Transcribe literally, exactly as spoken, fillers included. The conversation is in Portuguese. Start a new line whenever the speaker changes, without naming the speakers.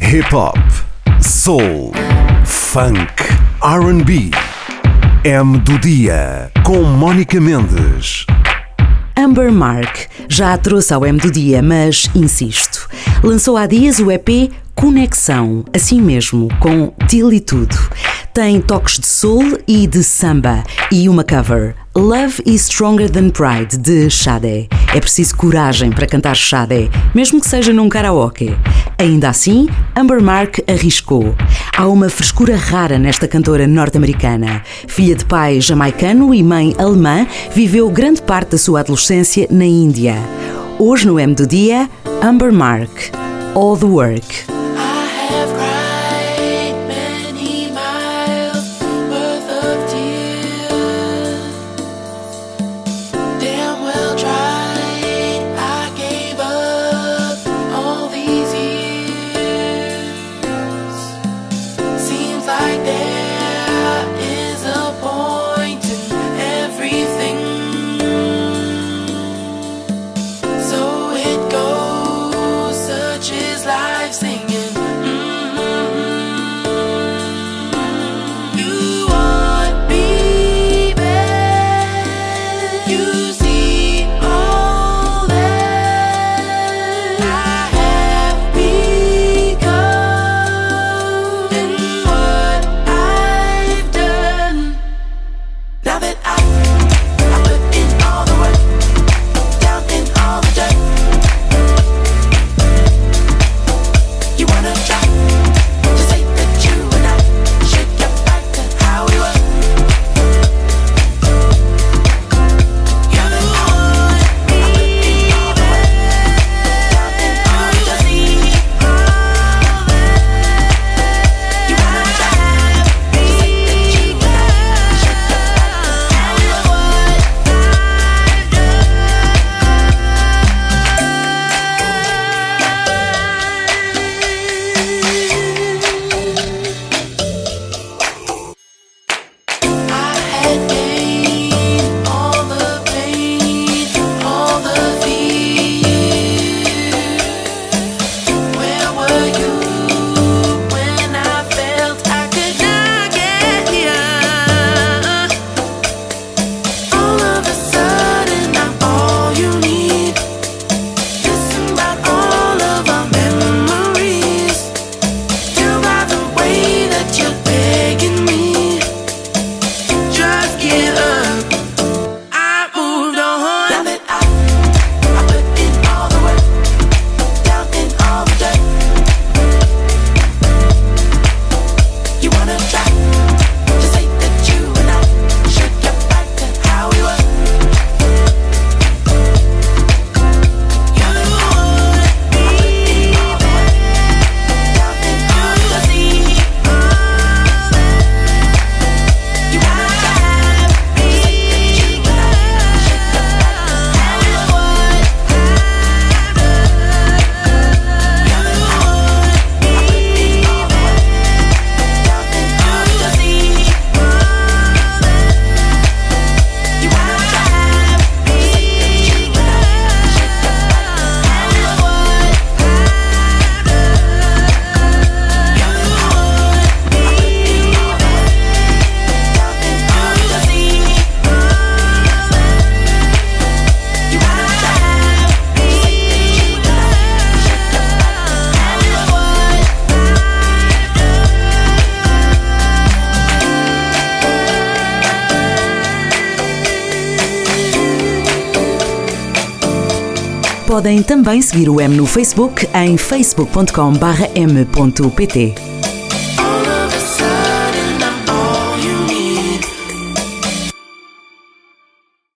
Hip-hop, soul, funk, R and B. M do Dia, com Mónica Mendes.
Amber Mark já a trouxe ao M do Dia, mas insisto. Lançou há dias o E P Conexão, assim mesmo, com Till e tudo. Tem toques de soul e de samba e uma cover, Love is Stronger Than Pride, de Sade. É preciso coragem para cantar Sade, mesmo que seja num karaoke. Ainda assim, Amber Mark arriscou. Há uma frescura rara nesta cantora norte-americana. Filha de pai jamaicano e mãe alemã, viveu grande parte da sua adolescência na Índia. Hoje no M do Dia, Amber Mark, All the Work. Podem também seguir o M no Facebook em facebook ponto com barra m ponto pt.